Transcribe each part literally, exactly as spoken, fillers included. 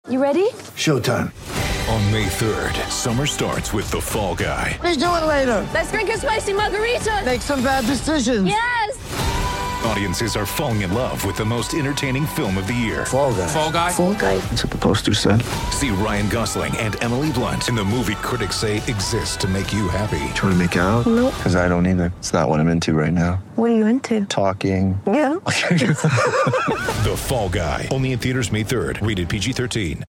You ready? Showtime. On May third, summer starts with The Fall Guy. Let's do it later. Let's drink a spicy margarita. Make some bad decisions. Yes! Audiences are falling in love with the most entertaining film of the year. Fall Guy. Fall Guy? Fall Guy. That's what the poster said. See Ryan Gosling and Emily Blunt in the movie critics say exists to make you happy. Trying to make it out? Nope. Because I don't either. It's not what I'm into right now. What are you into? Talking. Yeah. The Fall Guy. Only in theaters May third. Rated P G thirteen.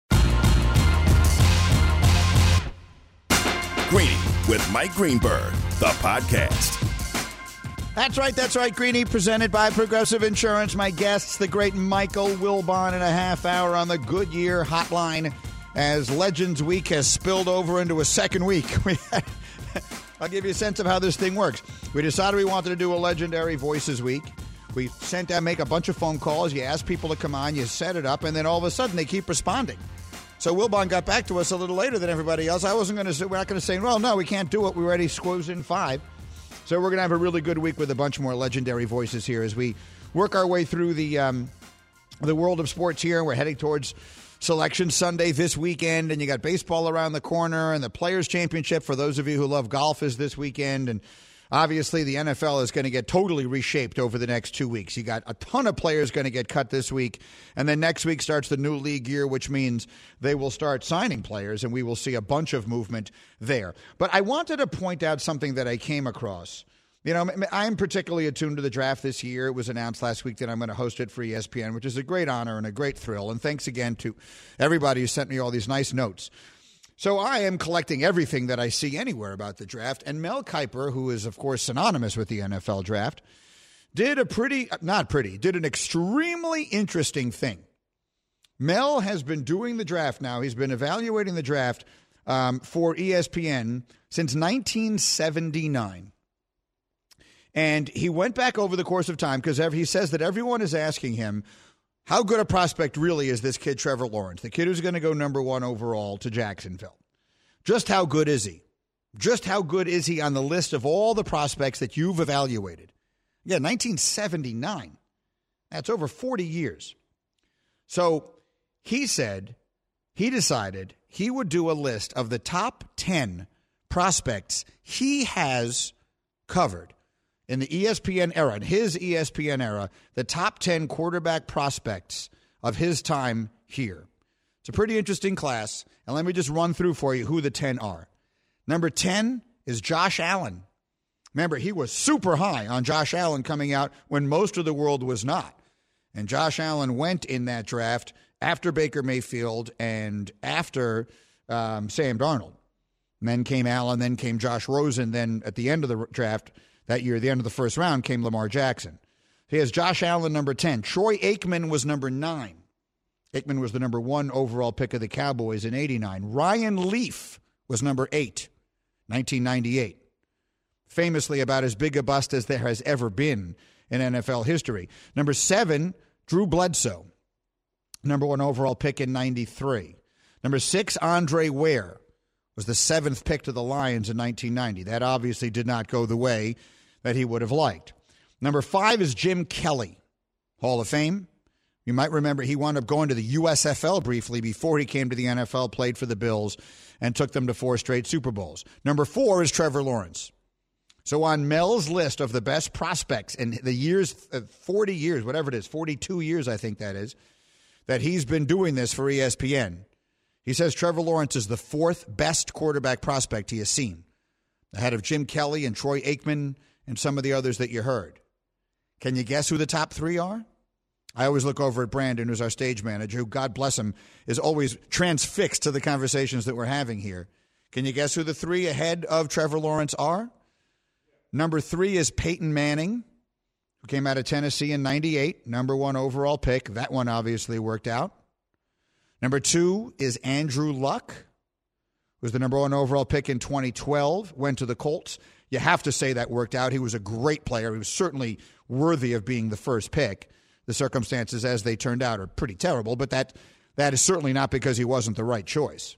Greeny with Mike Greenberg, the podcast. That's right, that's right, Greeny, presented by Progressive Insurance. My guests, the great Michael Wilbon, in a half hour on the Goodyear Hotline as Legends Week has spilled over into a second week. I'll give you a sense of how this thing works. We decided we wanted to do a Legendary Voices Week. We sent out, make a bunch of phone calls. You ask people to come on, you set it up, and then all of a sudden they keep responding. So Wilbon got back to us a little later than everybody else. I wasn't going to say, we're not going to say, well, no, we can't do it. We already squeezed in five. So we're going to have a really good week with a bunch more legendary voices here as we work our way through the um, the world of sports here. We're heading towards Selection Sunday this weekend, and you got baseball around the corner, and the Players' Championship, for those of you who love golf, is this weekend, and obviously, the N F L is going to get totally reshaped over the next two weeks. You got a ton of players going to get cut this week, and then next week starts the new league year, which means they will start signing players, and we will see a bunch of movement there. But I wanted to point out something that I came across. You know, I'm particularly attuned to the draft this year. It was announced last week that I'm going to host it for E S P N, which is a great honor and a great thrill. And thanks again to everybody who sent me all these nice notes. So I am collecting everything that I see anywhere about the draft. And Mel Kiper, who is, of course, synonymous with the N F L draft, did a pretty, not pretty, did an extremely interesting thing. Mel has been doing the draft now. He's been evaluating the draft um, for E S P N since nineteen seventy-nine. And he went back over the course of time because he says that everyone is asking him, how good a prospect really is this kid, Trevor Lawrence, the kid who's going to go number one overall to Jacksonville? Just how good is he? Just how good is he on the list of all the prospects that you've evaluated? Yeah, nineteen seventy-nine. That's over forty years. So he said he decided he would do a list of the top ten prospects he has covered in the E S P N era, in his E S P N era, the top ten quarterback prospects of his time here. It's a pretty interesting class, and let me just run through for you who the ten are. Number ten is Josh Allen. Remember, he was super high on Josh Allen coming out when most of the world was not. And Josh Allen went in that draft after Baker Mayfield and after um, Sam Darnold. And then came Allen, then came Josh Rosen, then at the end of the draft that year, the end of the first round, came Lamar Jackson. He has Josh Allen, number ten. Troy Aikman was number nine. Aikman was the number one overall pick of the Cowboys in eighty-nine. Ryan Leaf was number eight, nineteen ninety-eight. Famously about as big a bust as there has ever been in N F L history. Number seven, Drew Bledsoe, number one overall pick in ninety-three. Number six, Andre Ware, was the seventh pick to the Lions in nineteen ninety. That obviously did not go the way that he would have liked. Number five is Jim Kelly, Hall of Fame. You might remember he wound up going to the U S F L briefly before he came to the N F L, played for the Bills, and took them to four straight Super Bowls. Number four is Trevor Lawrence. So on Mel's list of the best prospects in the years, forty years, whatever it is, forty-two years I think that is, that he's been doing this for E S P N, he says Trevor Lawrence is the fourth best quarterback prospect he has seen, ahead of Jim Kelly and Troy Aikman and some of the others that you heard. Can you guess who the top three are? I always look over at Brandon, who's our stage manager, who, God bless him, is always transfixed to the conversations that we're having here. Can you guess who the three ahead of Trevor Lawrence are? Number three is Peyton Manning, who came out of Tennessee in ninety-eight, number one overall pick. That one obviously worked out. Number two is Andrew Luck, who was the number one overall pick in twenty twelve, went to the Colts. You have to say that worked out. He was a great player. He was certainly worthy of being the first pick. The circumstances as they turned out are pretty terrible, but that that is certainly not because he wasn't the right choice.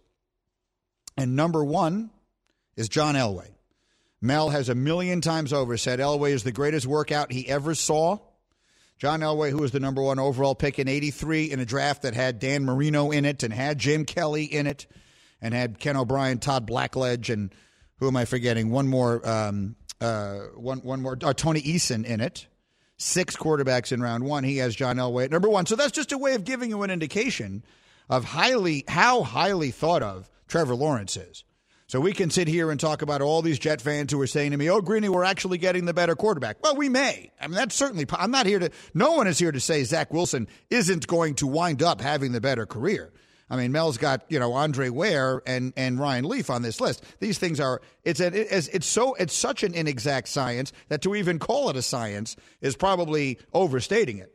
And number one is John Elway. Mel has a million times over said Elway is the greatest workout he ever saw. John Elway, who was the number one overall pick in eighty-three in a draft that had Dan Marino in it and had Jim Kelly in it and had Ken O'Brien, Todd Blackledge, and who am I forgetting? One more, um, uh, one one more, uh, Tony Eason in it. Six quarterbacks in round one. He has John Elway at number one. So that's just a way of giving you an indication of highly how highly thought of Trevor Lawrence is. So we can sit here and talk about all these Jet fans who are saying to me, oh, Greeny, we're actually getting the better quarterback. Well, we may. I mean, that's certainly – I'm not here to – no one is here to say Zach Wilson isn't going to wind up having the better career. I mean, Mel's got, you know, Andre Ware and, and Ryan Leaf on this list. These things are – it's a, it's it's so it's such an inexact science that to even call it a science is probably overstating it.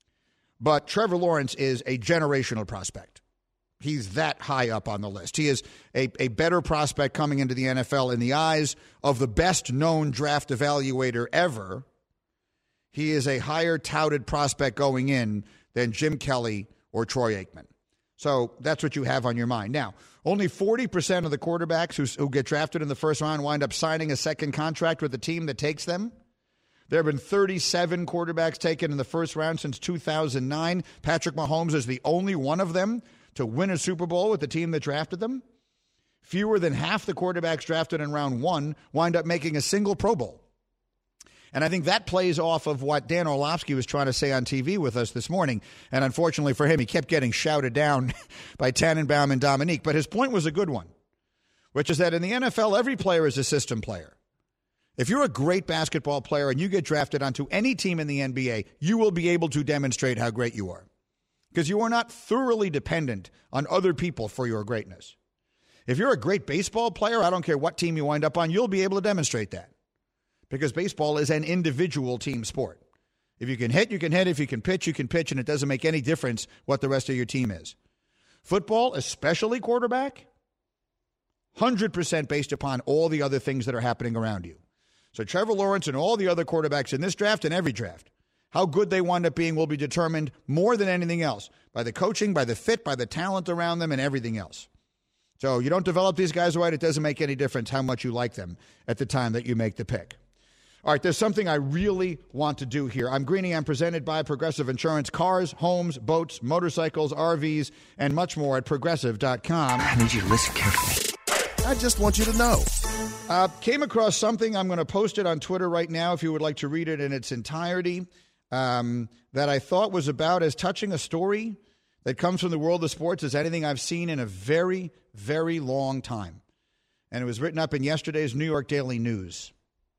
But Trevor Lawrence is a generational prospect. He's that high up on the list. He is a, a better prospect coming into the N F L in the eyes of the best-known draft evaluator ever. He is a higher touted prospect going in than Jim Kelly or Troy Aikman. So that's what you have on your mind. Now, only forty percent of the quarterbacks who, who get drafted in the first round wind up signing a second contract with the team that takes them. There have been thirty-seven quarterbacks taken in the first round since two thousand nine. Patrick Mahomes is the only one of them to win a Super Bowl with the team that drafted them. Fewer than half the quarterbacks drafted in round one wind up making a single Pro Bowl. And I think that plays off of what Dan Orlovsky was trying to say on T V with us this morning. And unfortunately for him, he kept getting shouted down by Tannenbaum and Dominique. But his point was a good one, which is that in the N F L, every player is a system player. If you're a great basketball player and you get drafted onto any team in the N B A, you will be able to demonstrate how great you are, because you are not thoroughly dependent on other people for your greatness. If you're a great baseball player, I don't care what team you wind up on, you'll be able to demonstrate that, because baseball is an individual team sport. If you can hit, you can hit. If you can pitch, you can pitch, and it doesn't make any difference what the rest of your team is. Football, especially quarterback, one hundred percent based upon all the other things that are happening around you. So Trevor Lawrence and all the other quarterbacks in this draft and every draft, how good they wind up being will be determined more than anything else by the coaching, by the fit, by the talent around them, and everything else. So you don't develop these guys right, it doesn't make any difference how much you like them at the time that you make the pick. All right, there's something I really want to do here. I'm Greeny. I'm presented by Progressive Insurance. Cars, homes, boats, motorcycles, R Vs, and much more at Progressive dot com. I need you to listen carefully. I just want you to know. Uh, came across something. I'm going to post it on Twitter right now if you would like to read it in its entirety, um, that I thought was about as touching a story that comes from the world of sports as anything I've seen in a very, very long time. And it was written up in yesterday's New York Daily News.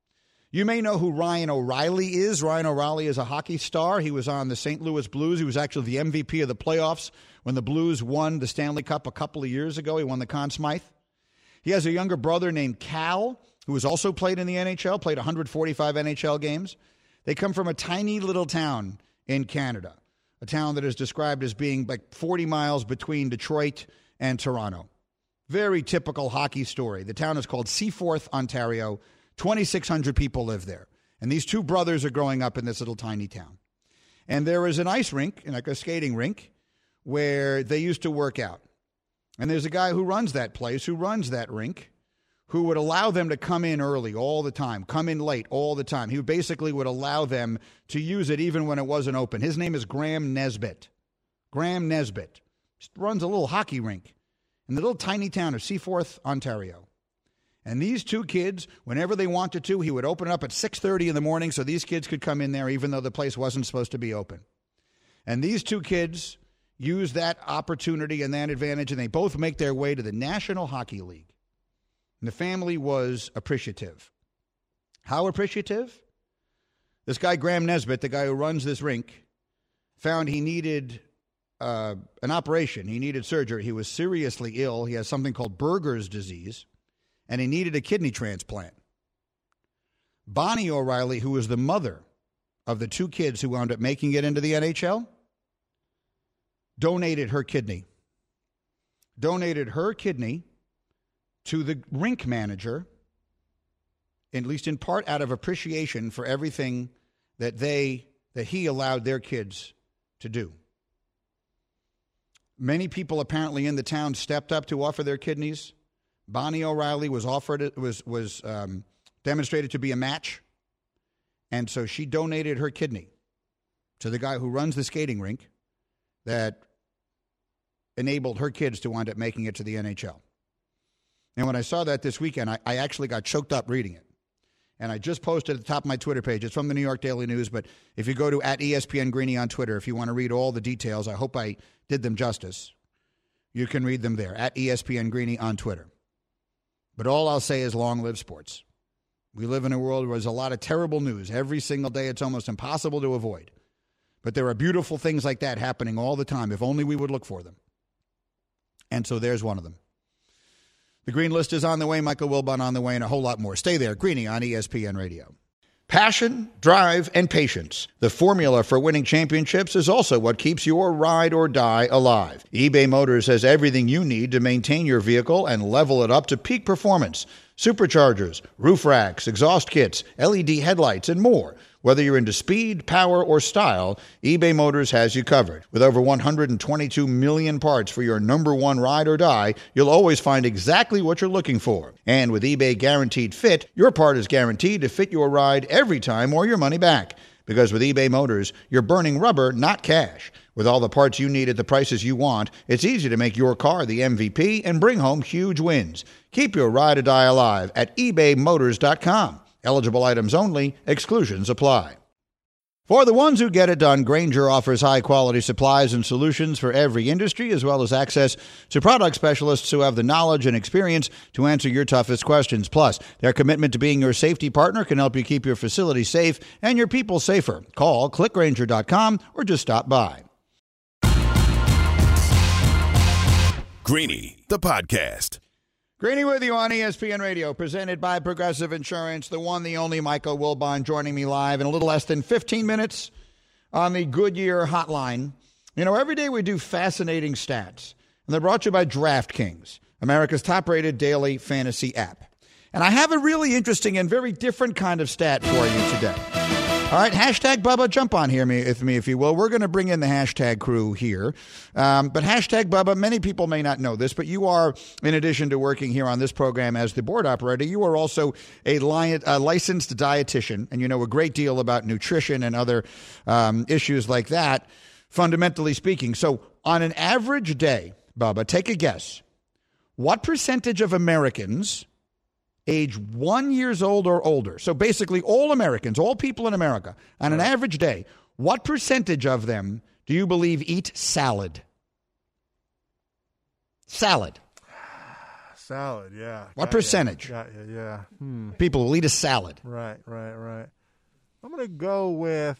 You may know who Ryan O'Reilly is. Ryan O'Reilly is a hockey star. He was on the Saint Louis Blues. He was actually the M V P of the playoffs when the Blues won the Stanley Cup a couple of years ago. He won the Conn Smythe. He has a younger brother named Cal, who has also played in the N H L, played one hundred forty-five N H L games. They come from a tiny little town in Canada, a town that is described as being like forty miles between Detroit and Toronto. Very typical hockey story. The town is called Seaforth, Ontario. twenty-six hundred people live there. And these two brothers are growing up in this little tiny town. And there is an ice rink, like a skating rink, where they used to work out. And there's a guy who runs that place, who runs that rink, who would allow them to come in early all the time, come in late all the time. He basically would allow them to use it even when it wasn't open. His name is Graham Nesbitt. Graham Nesbitt just runs a little hockey rink in the little tiny town of Seaforth, Ontario. And these two kids, whenever they wanted to, he would open it up at six thirty in the morning so these kids could come in there even though the place wasn't supposed to be open. And these two kids use that opportunity and that advantage, and they both make their way to the National Hockey League. And the family was appreciative. How appreciative? This guy, Graham Nesbitt, the guy who runs this rink, found he needed uh, an operation. He needed surgery. He was seriously ill. He has something called Berger's disease, and he needed a kidney transplant. Bonnie O'Reilly, who was the mother of the two kids who wound up making it into the N H L, donated her kidney. Donated her kidney to the rink manager, at least in part out of appreciation for everything that they that he allowed their kids to do. Many people apparently in the town stepped up to offer their kidneys. Bonnie O'Reilly was offered was was um, demonstrated to be a match, and so she donated her kidney to the guy who runs the skating rink that enabled her kids to wind up making it to the N H L. And when I saw that this weekend, I, I actually got choked up reading it. And I just posted at the top of my Twitter page. It's from the New York Daily News, but if you go to at E S P N Greeny on Twitter, if you want to read all the details, I hope I did them justice. You can read them there, at E S P N Greeny on Twitter. But all I'll say is long live sports. We live in a world where there's a lot of terrible news. Every single day it's almost impossible to avoid. But there are beautiful things like that happening all the time, if only we would look for them. And so there's one of them. The Green List is on the way. Michael Wilbon on the way, and a whole lot more. Stay there. Greeny on E S P N Radio. Passion, drive, and patience. The formula for winning championships is also what keeps your ride or die alive. eBay Motors has everything you need to maintain your vehicle and level it up to peak performance. Superchargers, roof racks, exhaust kits, L E D headlights, and more. Whether you're into speed, power, or style, eBay Motors has you covered. With over one hundred twenty-two million parts for your number one ride or die, you'll always find exactly what you're looking for. And with eBay Guaranteed Fit, your part is guaranteed to fit your ride every time or your money back. Because with eBay Motors, you're burning rubber, not cash. With all the parts you need at the prices you want, it's easy to make your car the M V P and bring home huge wins. Keep your ride or die alive at ebay motors dot com. Eligible items only. Exclusions apply. For the ones who get it done, Grainger offers high-quality supplies and solutions for every industry, as well as access to product specialists who have the knowledge and experience to answer your toughest questions. Plus, their commitment to being your safety partner can help you keep your facility safe and your people safer. Call click grainger dot com or just stop by. Greeny, the podcast. Greeny with you on E S P N Radio, presented by Progressive Insurance, the one, the only Michael Wilbon joining me live in a little less than fifteen minutes on the Goodyear hotline. You know, every day we do fascinating stats, and they're brought to you by DraftKings, America's top-rated daily fantasy app. And I have a really interesting and very different kind of stat for you today. All right, hashtag Bubba, jump on here with me, if you will. We're going to bring in the hashtag crew here. Um, but hashtag Bubba, many people may not know this, but you are, in addition to working here on this program as the board operator, you are also a, li- a licensed dietitian, and you know a great deal about nutrition and other um, issues like that, fundamentally speaking. So on an average day, Bubba, take a guess. What percentage of Americans age one years old or older, so basically all Americans, all people in America, on an average day, what percentage of them do you believe eat salad? Salad. Salad, yeah. What Got percentage? Ya. Got ya, yeah. Hmm. People will eat a salad. Right, right, right. I'm going to go with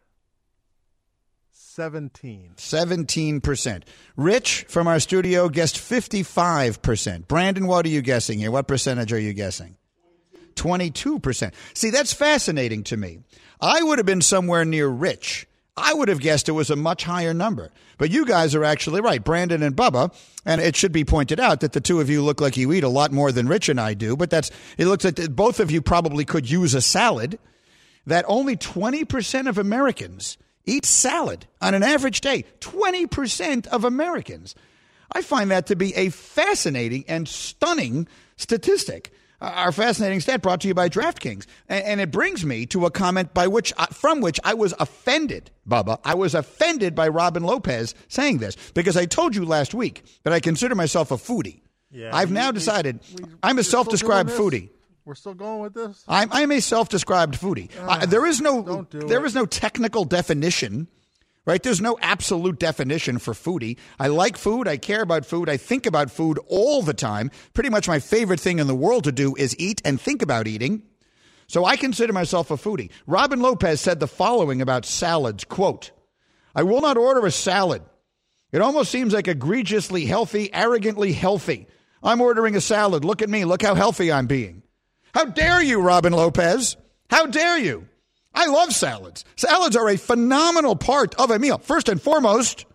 seventeen. seventeen percent. Rich from our studio guessed fifty-five percent. Brandon, what are you guessing here? What percentage are you guessing? twenty-two percent. See, that's fascinating to me. I would have been somewhere near Rich. I would have guessed it was a much higher number. But you guys are actually right, Brandon and Bubba. And it should be pointed out that the two of you look like you eat a lot more than Rich and I do. But that's it looks like both of you probably could use a salad. That only twenty percent of Americans eat salad on an average day. twenty percent of Americans. I find that to be a fascinating and stunning statistic. Uh, our fascinating stat brought to you by DraftKings. And, and it brings me to a comment by which, uh, from which I was offended, Bubba. I was offended by Robin Lopez saying this because I told you last week that I consider myself a foodie. Yeah, I've we, now decided we, we, I'm a self-described foodie. We're still going with this? I'm, I'm a self-described foodie. Uh, uh, there is no do there it. is no technical definition, right? There's no absolute definition for foodie. I like food. I care about food. I think about food all the time. Pretty much my favorite thing in the world to do is eat and think about eating. So I consider myself a foodie. Robin Lopez said the following about salads, quote, "I will not order a salad. It almost seems like egregiously healthy, arrogantly healthy. I'm ordering a salad. Look at me. Look how healthy I'm being." How dare you, Robin Lopez? How dare you? I love salads. Salads are a phenomenal part of a meal. First and foremost,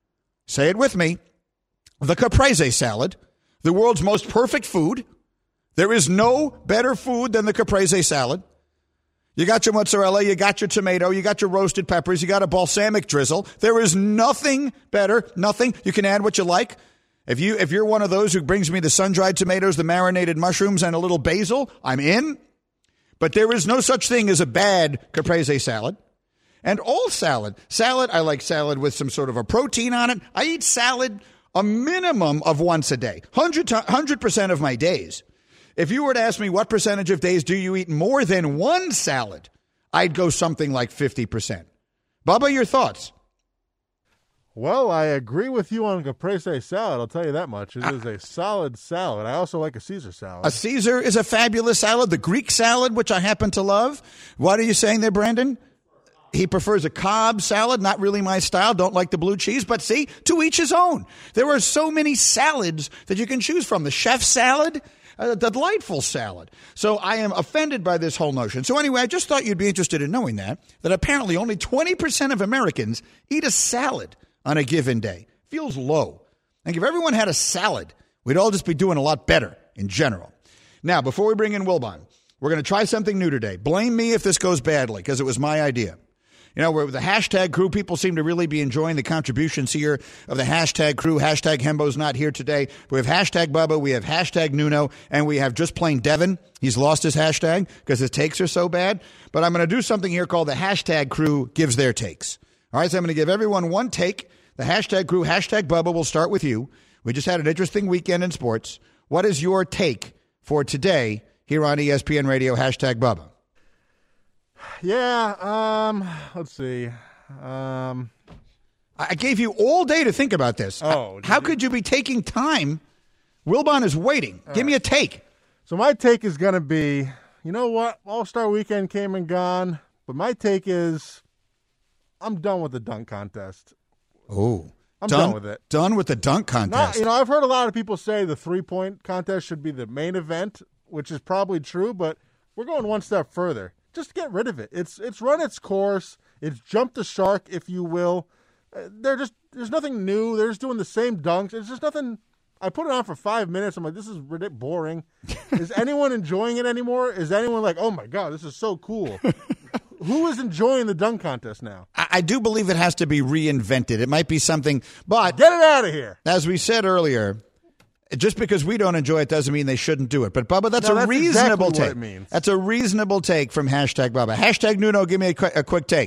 say it with me, the caprese salad, the world's most perfect food. There is no better food than the caprese salad. You got your mozzarella, you got your tomato, you got your roasted peppers, you got a balsamic drizzle. There is nothing better, nothing. You can add what you like. If you if you're one of those who brings me the sun-dried tomatoes, the marinated mushrooms, and a little basil, I'm in. But there is no such thing as a bad caprese salad. And all salad. Salad, I like salad with some sort of a protein on it. I eat salad a minimum of once a day, one hundred percent of my days. If you were to ask me what percentage of days do you eat more than one salad, I'd go something like fifty percent. Bubba, your thoughts? Well, I agree with you on caprese salad. I'll tell you that much. It uh, is a solid salad. I also like a Caesar salad. A Caesar is a fabulous salad. The Greek salad, which I happen to love. What are you saying there, Brandon? He prefers a Cobb salad. Not really my style. Don't like the blue cheese. But see, to each his own. There are so many salads that you can choose from. The chef salad, a delightful salad. So I am offended by this whole notion. So anyway, I just thought you'd be interested in knowing that, that apparently only twenty percent of Americans eat a salad on a given day. Feels low. I think if everyone had a salad, we'd all just be doing a lot better in general. Now, before we bring in Wilbon, we're going to try something new today. Blame me if this goes badly, because it was my idea. You know, we're the hashtag crew. People seem to really be enjoying the contributions here of the hashtag crew. Hashtag Hembo's not here today. We have hashtag Bubba. We have hashtag Nuno. And we have just plain Devin. He's lost his hashtag because his takes are so bad. But I'm going to do something here called the hashtag crew gives their takes. All right, so I'm going to give everyone one take. The hashtag crew, hashtag Bubba, will start with you. We just had an interesting weekend in sports. What is your take for today here on E S P N Radio, hashtag Bubba? Yeah, um, let's see. Um, I gave you all day to think about this. Oh, How you? could you be taking time? Wilbon is waiting. All Give right. me a take. So my take is going to be, you know what? All-Star Weekend came and gone, but my take is I'm done with the dunk contest. Oh, I'm done, done with it. Done with the dunk contest. Not, you know, I've heard a lot of people say the three-point contest should be the main event, which is probably true, but we're going one step further. Just get rid of it. It's it's run its course. It's jumped the shark, if you will. Uh, they're just there's nothing new. They're just doing the same dunks. It's just nothing. I put it on for five minutes. I'm like, this is boring. Is anyone enjoying it anymore? Is anyone like, oh my god, this is so cool? Who is enjoying the dunk contest now? I, I do believe it has to be reinvented. It might be something, but get it out of here. As we said earlier, just because we don't enjoy it doesn't mean they shouldn't do it. But, Bubba, that's no, a that's reasonable exactly take. What it means. That's a reasonable take from hashtag Bubba. Hashtag Nuno, give me a, qu- a quick take.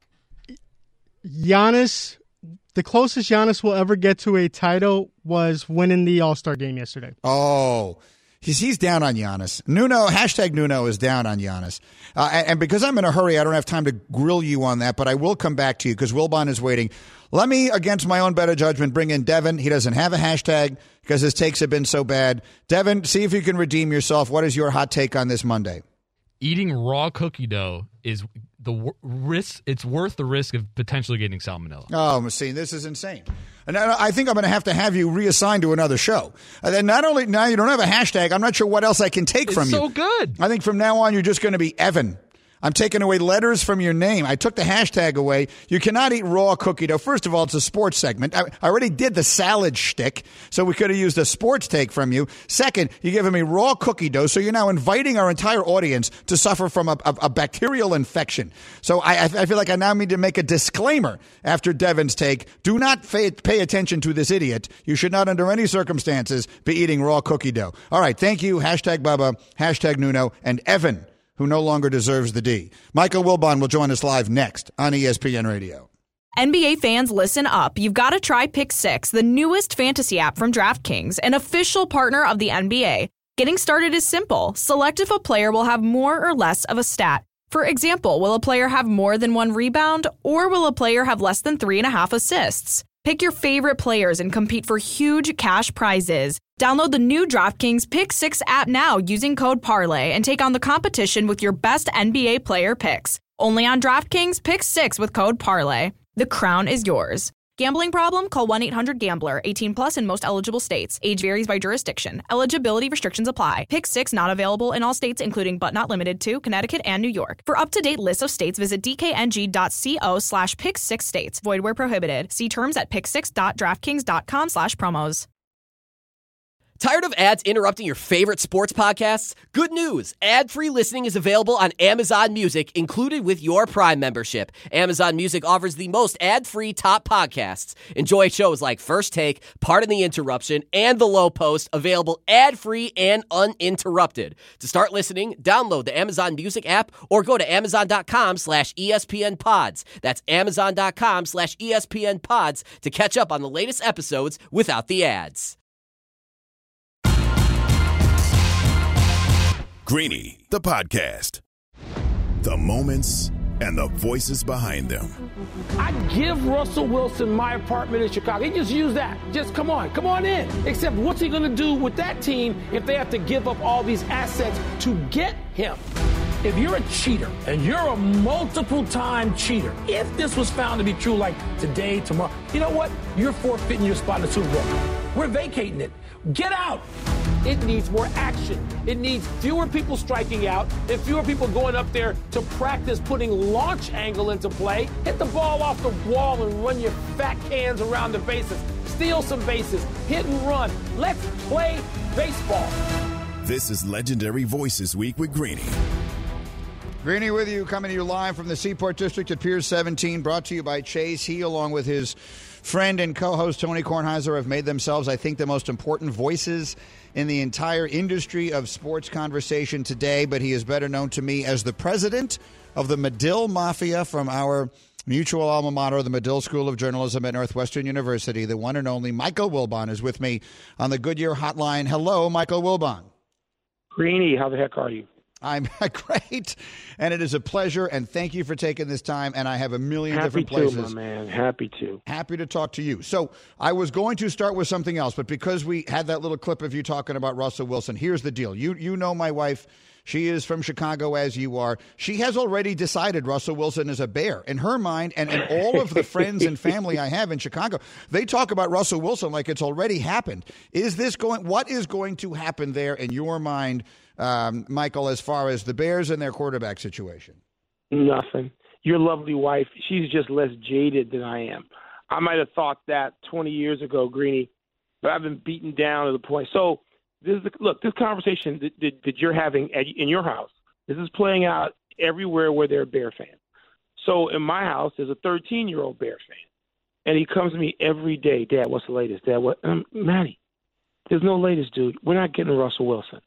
Giannis, the closest Giannis will ever get to a title was winning the All-Star game yesterday. Oh, he's, he's down on Giannis. Nuno, hashtag Nuno is down on Giannis. Uh, and, and because I'm in a hurry, I don't have time to grill you on that, but I will come back to you because Wilbon is waiting. Let me, against my own better judgment, bring in Devin. He doesn't have a hashtag because his takes have been so bad. Devin, see if you can redeem yourself. What is your hot take on this Monday? Eating raw cookie dough is the w- risk. It's worth the risk of potentially getting salmonella. Oh, see, this is insane. And I think I'm going to have to have you reassigned to another show. And then not only now you don't have a hashtag, I'm not sure what else I can take it's from you. It's so good. I think from now on you're just going to be Evan. I'm taking away letters from your name. I took the hashtag away. You cannot eat raw cookie dough. First of all, it's a sports segment. I, I already did the salad shtick, so we could have used a sports take from you. Second, you're giving me raw cookie dough, so you're now inviting our entire audience to suffer from a, a, a bacterial infection. So I, I feel like I now need to make a disclaimer after Devin's take. Do not pay, pay attention to this idiot. You should not, under any circumstances, be eating raw cookie dough. All right, thank you. Hashtag Bubba, hashtag Nuno, and Evan, who no longer deserves the D. Michael Wilbon will join us live next on E S P N Radio. N B A fans, listen up. You've got to try Pick Six, the newest fantasy app from DraftKings, an official partner of the N B A. Getting started is simple. Select if a player will have more or less of a stat. For example, will a player have more than one rebound, or will a player have less than three and a half assists? Pick your favorite players and compete for huge cash prizes. Download the new DraftKings Pick Six app now using code Parlay and take on the competition with your best N B A player picks. Only on DraftKings Pick Six with code Parlay. The crown is yours. Gambling problem? Call one eight hundred gambler. eighteen plus in most eligible states. Age varies by jurisdiction. Eligibility restrictions apply. Pick Six not available in all states, including but not limited to Connecticut and New York. For up-to-date lists of states, visit dkng.co slash pick six states. Void where prohibited. See terms at pick six dot draftkings dot com slash promos. Tired of ads interrupting your favorite sports podcasts? Good news! Ad-free listening is available on Amazon Music, included with your Prime membership. Amazon Music offers the most ad-free top podcasts. Enjoy shows like First Take, Pardon the Interruption, and The Low Post, available ad-free and uninterrupted. To start listening, download the Amazon Music app or go to amazon.com slash ESPN pods. That's amazon.com slash ESPN pods to catch up on the latest episodes without the ads. Greeny, the podcast. The moments and the voices behind them. I give Russell Wilson my apartment in Chicago. He just used that. Just come on, come on in. Except what's he going to do with that team if they have to give up all these assets to get him? If you're a cheater and you're a multiple-time cheater, if this was found to be true like today, tomorrow, you know what? You're forfeiting your spot in the Super Bowl. We're vacating it. Get out. It needs more action. It needs fewer people striking out and fewer people going up there to practice putting launch angle into play. Hit the ball off the wall and run your fat cans around the bases. Steal some bases. Hit and run. Let's play baseball. This is Legendary Voices Week with Greeny. Greeny with you, coming to you live from the Seaport District at Pier seventeen, brought to you by Chase. He, along with his friend and co-host Tony Kornheiser, have made themselves, I think, the most important voices in the entire industry of sports conversation today, but he is better known to me as the president of the Medill Mafia from our mutual alma mater, the Medill School of Journalism at Northwestern University. The one and only Michael Wilbon is with me on the Goodyear Hotline. Hello, Michael Wilbon. Greeny, how the heck are you? I'm great, and it is a pleasure, and thank you for taking this time, and I have a million Happy different places. Happy to, my man. Happy to. Happy to talk to you. So I was going to start with something else, but because we had that little clip of you talking about Russell Wilson, here's the deal. You you know my wife. She is from Chicago, as you are. She has already decided Russell Wilson is a Bear. In her mind, and, and all of the friends and family I have in Chicago, they talk about Russell Wilson like it's already happened. Is this going? What is going to happen there in your mind, um, Michael, as far as the Bears and their quarterback situation? Nothing. Your lovely wife, she's just less jaded than I am. I might have thought that twenty years ago, Greeny, but I've been beaten down to the point. So, This is the, look, this conversation that, that, that you're having at, in your house, this is playing out everywhere where there are Bear fans. So in my house, there's a thirteen-year-old Bear fan, and he comes to me every day, Dad, what's the latest? Dad, what? Um, Matty, there's no latest, dude. We're not getting Russell Wilson.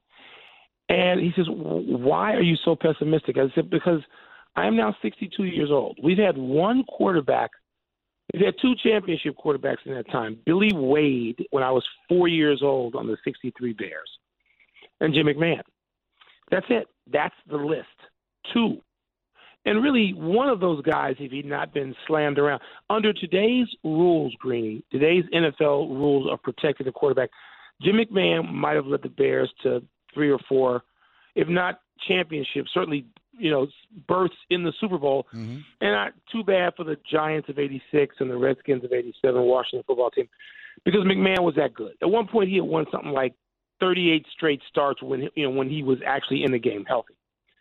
And he says, why are you so pessimistic? I said, because I am now sixty-two years old. We've had one quarterback. We've had two championship quarterbacks in that time. Billy Wade, when I was four years old on the sixty-three Bears, and Jim McMahon. That's it. That's the list. Two. And really, one of those guys, if he'd not been slammed around, under today's rules, Greeny, today's N F L rules of protecting the quarterback, Jim McMahon might have led the Bears to three or four, if not championships, certainly, you know, berths in the Super Bowl. Mm-hmm. And not too bad for the Giants of eighty-six and the Redskins of eighty-seven, Washington football team, because McMahon was that good. At one point, he had won something like thirty-eight straight starts when, you know, when he was actually in the game healthy.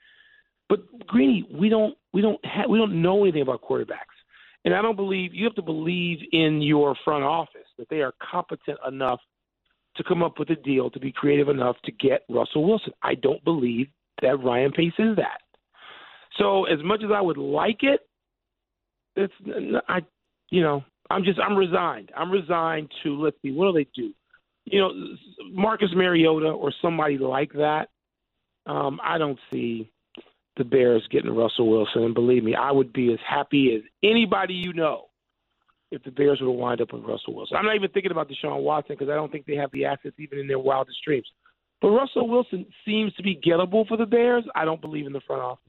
But Greeny, we don't we don't ha- we don't know anything about quarterbacks. And I don't believe – you have to believe in your front office that they are competent enough to come up with a deal, to be creative enough to get Russell Wilson. I don't believe that Ryan Pace is that. So as much as I would like it, it's I, you know, I'm just I'm resigned. I'm resigned to, let's see, what do they do? You know, Marcus Mariota or somebody like that. Um, I don't see the Bears getting Russell Wilson, and believe me, I would be as happy as anybody you know if the Bears were to wind up with Russell Wilson. I'm not even thinking about Deshaun Watson because I don't think they have the assets even in their wildest dreams. But Russell Wilson seems to be gettable for the Bears. I don't believe in the front office.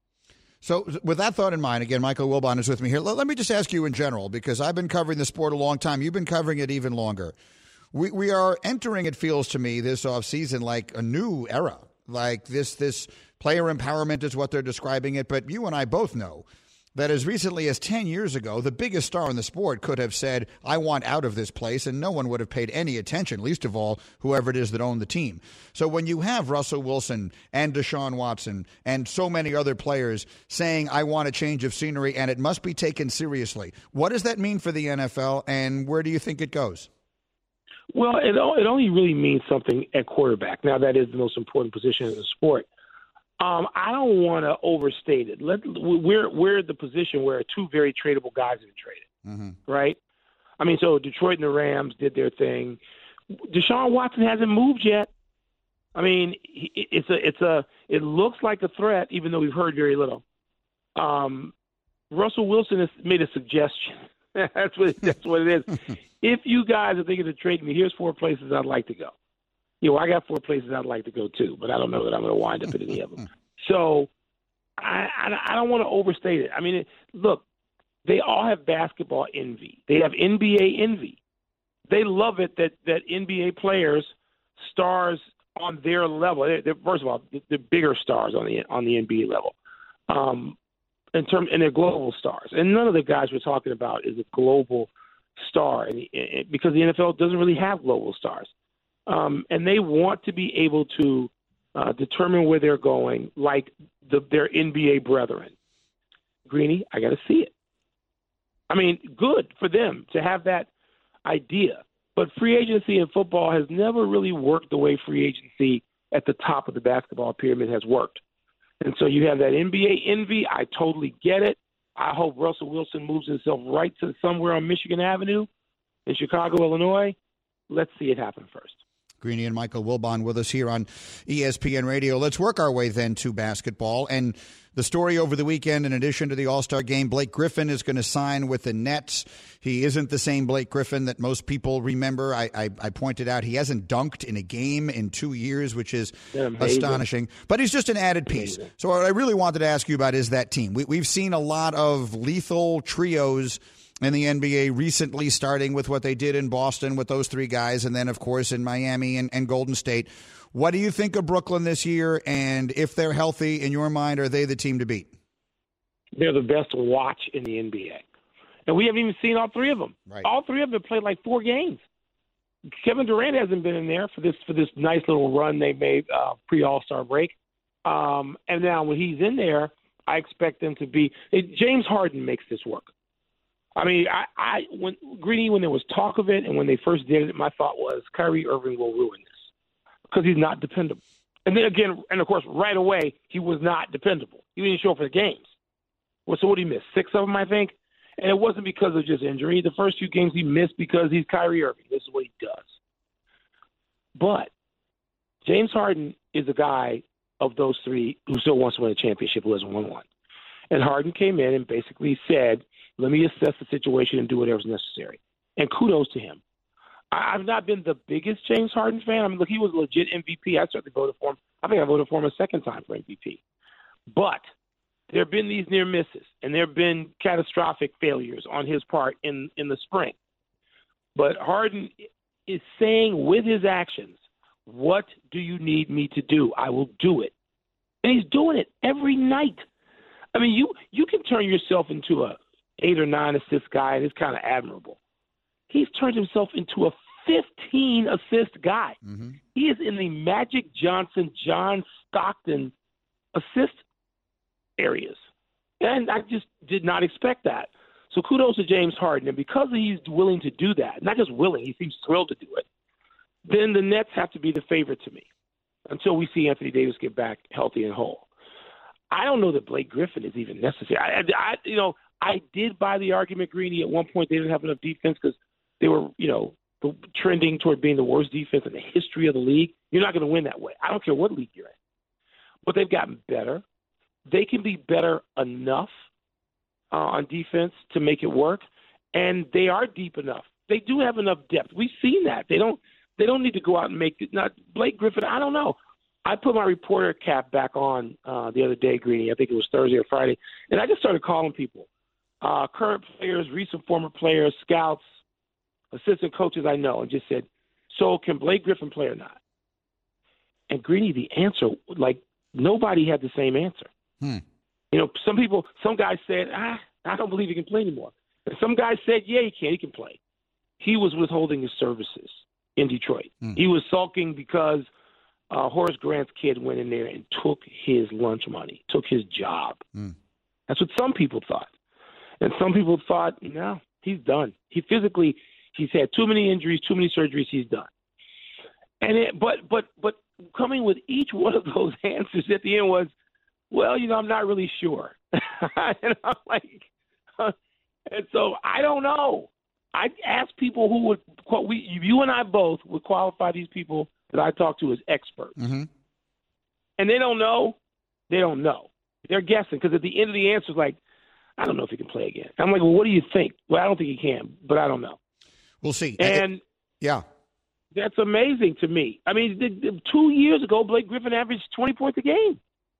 So with that thought in mind, again, Michael Wilbon is with me here. Let, let me just ask you in general, because I've been covering the sport a long time. You've been covering it even longer. We we are entering, it feels to me, this offseason like a new era. Like this, this player empowerment is what they're describing it. But you and I both know that as recently as ten years ago, the biggest star in the sport could have said, I want out of this place, and no one would have paid any attention, least of all, whoever it is that owned the team. So when you have Russell Wilson and Deshaun Watson and so many other players saying, I want a change of scenery, and it must be taken seriously, what does that mean for the N F L, and where do you think it goes? Well, it it only really means something at quarterback. Now, that is the most important position in the sport. Um, I don't want to overstate it. Let, we're we're at the position where two very tradable guys have been traded, Mm-hmm. right? I mean, so Detroit and the Rams did their thing. Deshaun Watson hasn't moved yet. I mean, he, it's a it's a it looks like a threat, even though we've heard very little. Um, Russell Wilson has made a suggestion. that's what that's what it is. If you guys are thinking of trading me, here's four places I'd like to go. You know, I got four places I'd like to go too, but I don't know that I'm going to wind up at any of them. So I, I, I don't want to overstate it. I mean, it, look, they all have basketball envy. They have N B A envy. They love it that, that N B A players, stars on their level. They're, they're, first of all, they're bigger stars on the on the N B A level, um, in term, and they're global stars. And none of the guys we're talking about is a global star, and because the N F L doesn't really have global stars. Um, and they want to be able to uh, determine where they're going, like the, their N B A brethren. Greeny, I got to see it. I mean, good for them to have that idea. But free agency in football has never really worked the way free agency at the top of the basketball pyramid has worked. And so you have that N B A envy. I totally get it. I hope Russell Wilson moves himself right to somewhere on Michigan Avenue in Chicago, Illinois. Let's see it happen first. Greeny and Michael Wilbon with us here on E S P N Radio. Let's work our way then to basketball. And the story over the weekend, in addition to the All-Star game, Blake Griffin is going to sign with the Nets. He isn't the same Blake Griffin that most people remember. I, I, I pointed out he hasn't dunked in a game in two years, which is astonishing. But he's just an added piece. So what I really wanted to ask you about is that team. We, we've seen a lot of lethal trios in the N B A recently, starting with what they did in Boston with those three guys, and then, of course, in Miami and, and Golden State. What do you think of Brooklyn this year? And if they're healthy, in your mind, are they the team to beat? They're the best to watch in the N B A. And we haven't even seen all three of them. Right. All three of them have played like four games. Kevin Durant hasn't been in there for this for this nice little run they made uh, pre-All-Star break. Um, and now when he's in there, I expect them to be – James Harden makes this work. I mean, I, I when Greeny, when there was talk of it and when they first did it, my thought was Kyrie Irving will ruin this because he's not dependable. And then again, and of course, right away, he was not dependable. He didn't show up for the games. Well, so what did he miss? Six of them, I think. And it wasn't because of just injury. The first few games he missed because he's Kyrie Irving. This is what he does. But James Harden is a guy of those three who still wants to win a championship, who hasn't won one. And Harden came in and basically said, let me assess the situation and do whatever's necessary. And kudos to him. I, I've not been the biggest James Harden fan. I mean, look, he was a legit M V P. I certainly voted for him. I think I voted for him a second time for M V P. But there have been these near misses, and there have been catastrophic failures on his part in, in the spring. But Harden is saying with his actions, what do you need me to do? I will do it. And he's doing it every night. I mean, you, you can turn yourself into a eight or nine assist guy, and it's kind of admirable. He's turned himself into a fifteen assist guy. Mm-hmm. He is in the Magic Johnson, John Stockton assist areas. And I just did not expect that. So kudos to James Harden. And because he's willing to do that, not just willing, he seems thrilled to do it, then the Nets have to be the favorite to me until we see Anthony Davis get back healthy and whole. I don't know that Blake Griffin is even necessary. I, I you know, I did buy the argument, Greeny, at one point they didn't have enough defense because they were, you know, trending toward being the worst defense in the history of the league. You're not going to win that way. I don't care what league you're in. But they've gotten better. They can be better enough uh, on defense to make it work, and they are deep enough. They do have enough depth. We've seen that. They don't. They don't need to go out and make it. Not Blake Griffin. I don't know. I put my reporter cap back on uh, the other day, Greeny. I think it was Thursday or Friday, and I just started calling people. Uh, current players, recent former players, scouts, assistant coaches I know, and just said, so can Blake Griffin play or not? And Greeny, the answer, like nobody had the same answer. Hmm. You know, some people, some guys said, ah, I don't believe he can play anymore. And some guys said, yeah, he can, he can play. He was withholding his services in Detroit. Hmm. He was sulking because uh, Horace Grant's kid went in there and took his lunch money, took his job. Hmm. That's what some people thought. And some people thought, no, he's done. He physically, He's had too many injuries, too many surgeries. He's done. And it, but but but coming with each one of those answers at the end was, well, you know, I'm not really sure. And I'm like, uh, and so I don't know. I asked people who would, we, you and I both would qualify these people that I talk to as experts. Mm-hmm. And they don't know. They don't know. They're guessing because at the end of the answer is like, I don't know if he can play again. I'm like, well, what do you think? Well, I don't think he can, but I don't know. We'll see. And yeah, that's amazing to me. I mean, the, the, two years ago, Blake Griffin averaged twenty points a game.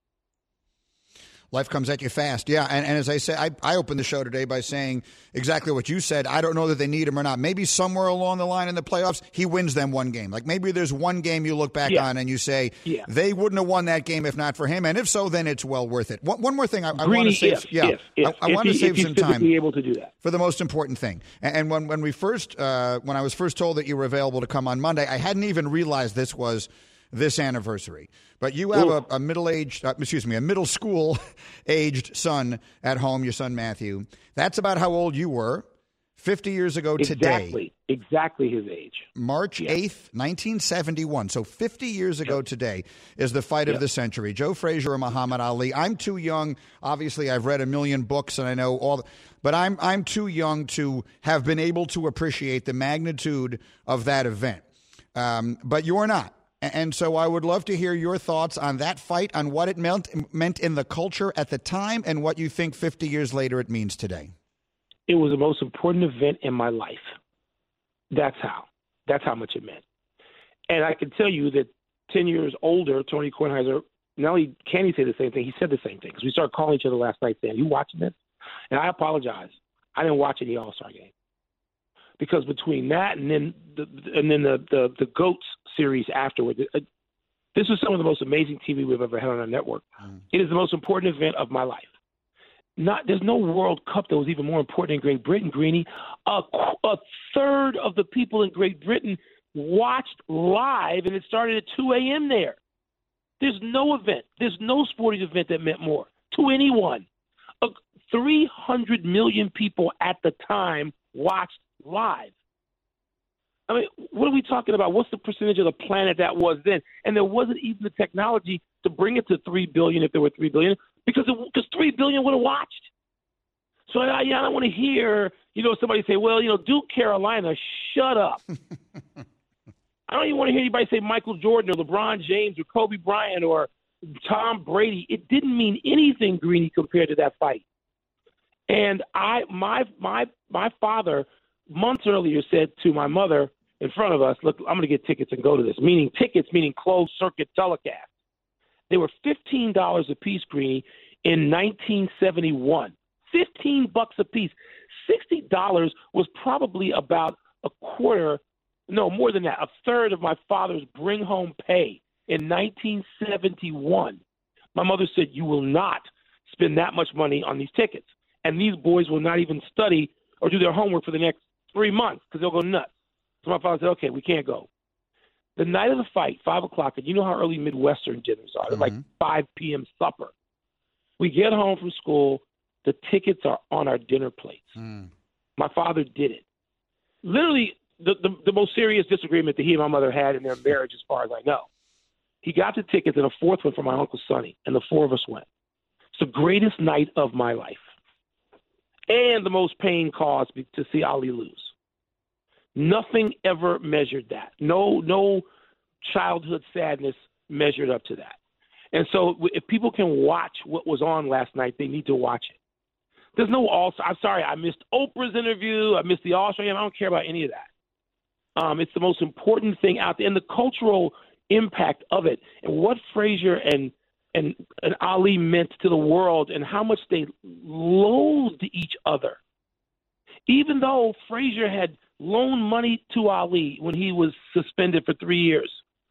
Life comes at you fast. Yeah, and, and as I said, I, I opened the show today by saying exactly what you said. I don't know that they need him or not. Maybe somewhere along the line in the playoffs, he wins them one game. Like maybe there's one game you look back yeah. on and you say, yeah. they wouldn't have won that game if not for him. And if so, then it's well worth it. One, one more thing. I, I want to save, if, yeah, if, if, I, I want to save some time able to do that. for the most important thing. And, and when, when we first, uh, when I was first told that you were available to come on Monday, I hadn't even realized this was this anniversary. But you have a, a middle-aged, uh, excuse me, a middle school-aged son at home, your son Matthew. That's about how old you were fifty years ago today. Exactly, exactly his age. March eighth, nineteen seventy-one. So fifty years ago yep. today is the fight yep. of the century. Joe Frazier and Muhammad Ali. I'm too young. Obviously, I've read a million books and I know all, the, but I'm I'm too young to have been able to appreciate the magnitude of that event. Um, but you're not. And so I would love to hear your thoughts on that fight, on what it meant meant in the culture at the time and what you think fifty years later it means today. It was the most important event in my life. That's how. That's how much it meant. And I can tell you that ten years older, Tony Kornheiser, not only can he say the same thing, he said the same thing. Because we started calling each other last night saying, you watching this? And I apologize. I didn't watch any All-Star game. Because between that and then the, and then the, the, the GOATS series afterward, this was some of the most amazing T V we've ever had on our network. Mm. It is the most important event of my life. Not there's no World Cup that was even more important in Great Britain, Greeny. A, a third of the people in Great Britain watched live, and it started at two a.m. there. There's no event, there's no sporting event that meant more to anyone. Uh, three hundred million people at the time watched live. I mean, what are we talking about? What's the percentage of the planet that was then? And there wasn't even the technology to bring it to three billion if there were three billion, because it, because three billion would have watched. So I, I don't want to hear, you know, somebody say, well, you know, Duke Carolina, shut up. I don't even want to hear anybody say Michael Jordan or LeBron James or Kobe Bryant or Tom Brady. It didn't mean anything, Greeny, compared to that fight. And I, my, my, my father, months earlier, said to my mother in front of us, look, I'm going to get tickets and go to this, meaning tickets, meaning closed circuit telecast. They were fifteen dollars a piece, Greeny, in nineteen seventy-one. fifteen bucks a piece. sixty dollars was probably about a quarter, no, more than that, a third of my father's bring home pay in nineteen seventy-one. My mother said, you will not spend that much money on these tickets. And these boys will not even study or do their homework for the next three months because they'll go nuts. So my father said, okay, we can't go. The night of the fight, five o'clock, and you know how early Midwestern dinners are. They're mm-hmm. like five p.m. supper. We get home from school. The tickets are on our dinner plates. Mm. My father did it. Literally the, the, the most serious disagreement that he and my mother had in their marriage, as far as I know. He got the tickets and a fourth one for my Uncle Sonny, and the four of us went. It's the greatest night of my life. And the most pain caused to see Ali lose. Nothing ever measured that. No, no childhood sadness measured up to that. And so if people can watch what was on last night, they need to watch it. There's no All-Star. I'm sorry, I missed Oprah's interview. I missed the All-Star game. I don't care about any of that. Um, it's the most important thing out there, and the cultural impact of it, and what Frazier and And, and Ali meant to the world, and how much they loathed each other. Even though Frazier had loaned money to Ali when he was suspended for three years.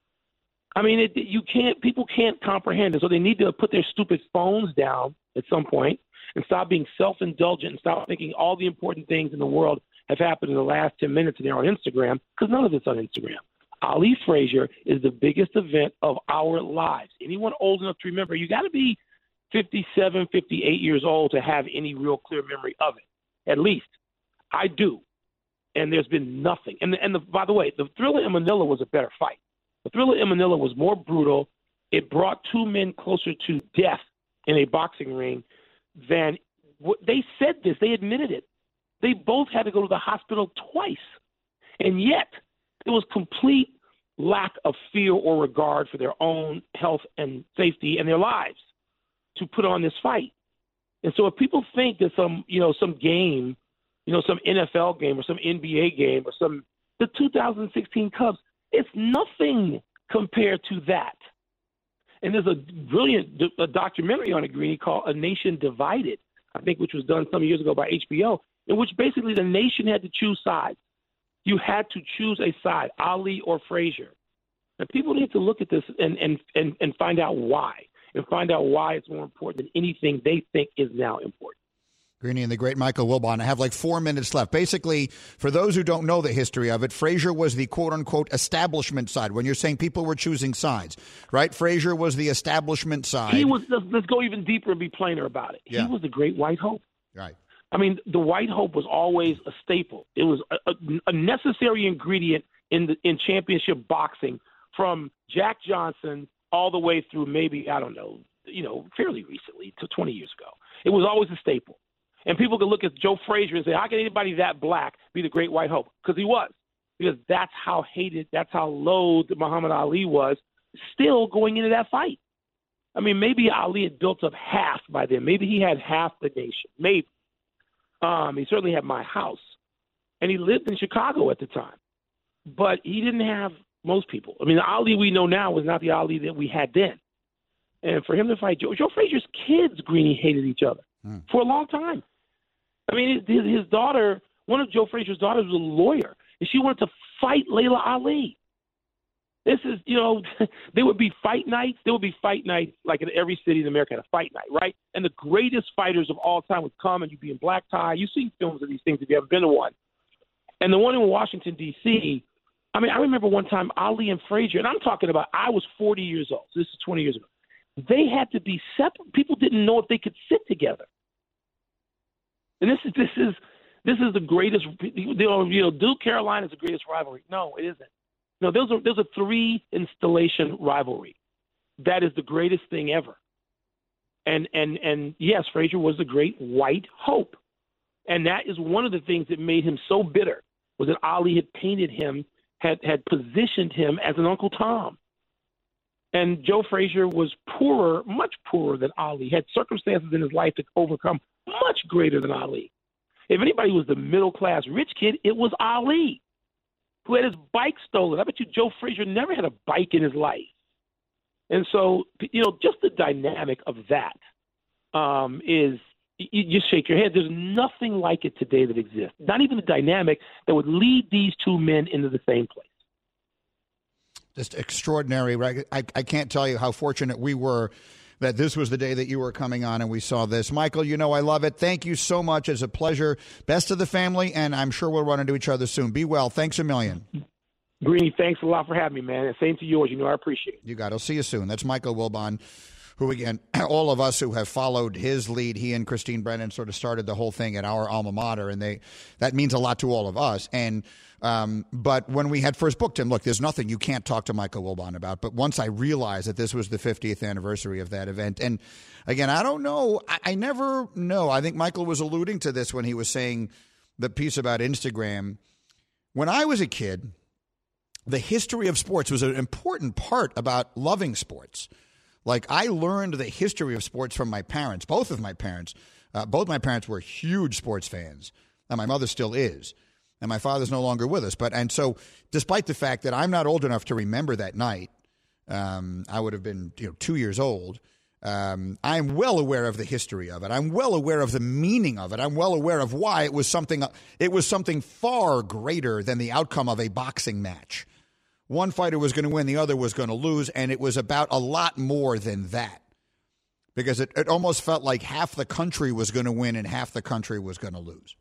I mean, it, you can't. People can't comprehend it, so they need to put their stupid phones down at some point and stop being self-indulgent and stop thinking all the important things in the world have happened in the last ten minutes and they're on Instagram, because none of it's on Instagram. Ali Frazier is the biggest event of our lives. Anyone old enough to remember, you got to be fifty-seven, fifty-eight years old to have any real clear memory of it. At least I do. and there's been nothing. And and the, by the way, the Thriller in Manila was a better fight. The Thriller in Manila was more brutal. It brought two men closer to death in a boxing ring than they said this. They admitted it. They both had to go to the hospital twice. And yet there was complete lack of fear or regard for their own health and safety and their lives to put on this fight. And so if people think that some, you know, some game, you know, some N F L game or some N B A game or some, the two thousand sixteen Cubs, it's nothing compared to that. And there's a brilliant a documentary on it, Greeny, called A Nation Divided, I think, which was done some years ago by H B O, in which basically the nation had to choose sides. You had to choose a side, Ali or Frazier. And people need to look at this and, and, and, and find out why, and find out why it's more important than anything they think is now important. Greeny and the great Michael Wilbon. I have like four minutes left. Basically, for those who don't know the history of it, Frazier was the quote-unquote establishment side. When you're saying people were choosing sides, right? Frazier was the establishment side. He was. Let's, let's go even deeper and be plainer about it. Yeah. He was the great white hope. Right. I mean, the white hope was always a staple. It was a, a, a necessary ingredient in the in championship boxing, from Jack Johnson all the way through maybe, I don't know, you know, fairly recently to twenty years ago. It was always a staple. And people can look at Joe Frazier and say, how can anybody that black be the great white hope? Because he was. Because that's how hated, that's how loathed Muhammad Ali was still going into that fight. I mean, maybe Ali had built up half by then. Maybe he had half the nation. Maybe. Um, he certainly had my house. And he lived in Chicago at the time. But he didn't have most people. I mean, the Ali we know now was not the Ali that we had then. And for him to fight Joe, Joe Frazier's kids, Greeny, hated each other mm. for a long time. I mean, his, his daughter, one of Joe Frazier's daughters was a lawyer, and she wanted to fight Layla Ali. This is, you know, there would be fight nights. There would be fight nights like in every city in America had a fight night, right? And the greatest fighters of all time would come, and you'd be in black tie. You've seen films of these things if you haven't been to one. And the one in Washington, D C, I mean, I remember one time Ali and Frazier, and I'm talking about I was forty years old. So this is twenty years ago. They had to be separate. People didn't know if they could sit together. And this is this is this is the greatest. You know, you know, Duke Carolina is the greatest rivalry. No, it isn't. No, there's a there's a three installation rivalry. That is the greatest thing ever. And and and yes, Frazier was the great white hope, and that is one of the things that made him so bitter. Was that Ali had painted him, had had positioned him as an Uncle Tom. And Joe Frazier was poorer, much poorer than Ali, had circumstances in his life to overcome much greater than Ali. If anybody was the middle-class rich kid, it was Ali, who had his bike stolen. I bet you Joe Frazier never had a bike in his life. And so, you know, just the dynamic of that um, is, you just shake your head. There's nothing like it today that exists, not even the dynamic that would lead these two men into the same place. Just extraordinary. Right? I, I can't tell you how fortunate we were that this was the day that you were coming on and we saw this. Michael, you know I love it. Thank you so much. It's a pleasure. Best of the family, and I'm sure we'll run into each other soon. Be well. Thanks a million. Greeny, thanks a lot for having me, man. And same to yours. You know I appreciate it. You got it. I'll see you soon. That's Michael Wilbon, who, again, all of us who have followed his lead, he and Christine Brennan sort of started the whole thing at our alma mater, and they that means a lot to all of us. And um, but when we had first booked him, look, there's nothing you can't talk to Michael Wilbon about. But once I realized that this was the fiftieth anniversary of that event, and again, I don't know, I, I never know. I think Michael was alluding to this when he was saying the piece about Instagram. When I was a kid, the history of sports was an important part about loving sports. Like, I learned the history of sports from my parents, both of my parents. Uh, both my parents were huge sports fans, and my mother still is. And my father's no longer with us. But and so, despite the fact that I'm not old enough to remember that night, um, I would have been you know two years old. Um, I'm well aware of the history of it. I'm well aware of the meaning of it. I'm well aware of why it was something. It was something far greater than the outcome of a boxing match. One fighter was going to win, the other was going to lose, and it was about a lot more than that. Because it, it almost felt like half the country was going to win and half the country was going to lose.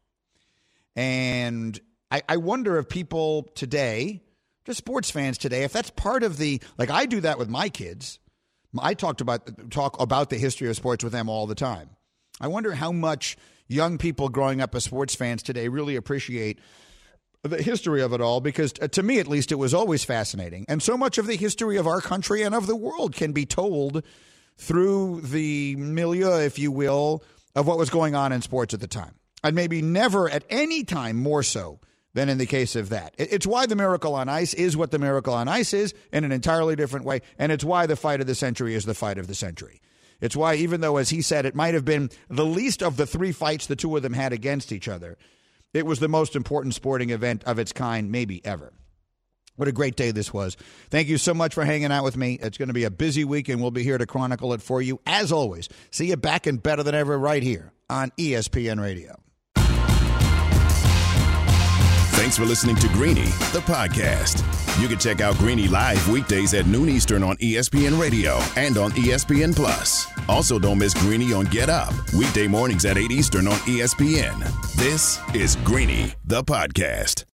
And I, I wonder if people today, just sports fans today, if that's part of the, like I do that with my kids. I talked about talk about the history of sports with them all the time. I wonder how much young people growing up as sports fans today really appreciate the history of it all, because uh, to me, at least, it was always fascinating. And so much of the history of our country and of the world can be told through the milieu, if you will, of what was going on in sports at the time. And maybe never at any time more so than in the case of that. It's why the Miracle on Ice is what the Miracle on Ice is in an entirely different way. And it's why the fight of the century is the fight of the century. It's why, even though, as he said, it might have been the least of the three fights the two of them had against each other, it was the most important sporting event of its kind maybe ever. What a great day this was. Thank you so much for hanging out with me. It's going to be a busy week, and we'll be here to chronicle it for you. As always, see you back and better than ever right here on E S P N Radio. Thanks for listening to Greeny, the podcast. You can check out Greeny live weekdays at noon Eastern on E S P N Radio and on E S P N Plus. Also, don't miss Greeny on Get Up, weekday mornings at eight Eastern on E S P N. This is Greeny, the podcast.